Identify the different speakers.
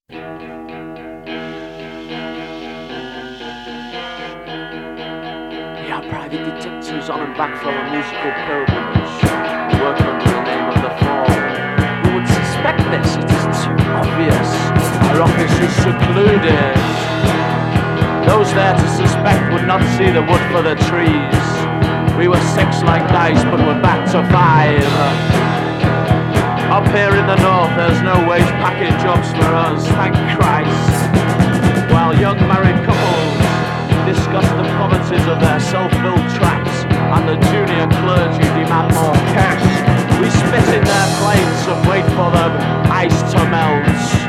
Speaker 1: We are private detectives on and back from a musical pilgrimage. We work under the name of the Fall. Who would suspect this? It is too obvious. Our office is secluded. Those there to suspect would not see the wood for the trees. We were 6 like dice, but we're back to 5. Up here in the north, there's no wage packing jobs for us, thank Christ. While young married couples discuss the poverties of their self-built traps, and the junior clergy demand more cash, we spit in their plates and wait for them ice to melt.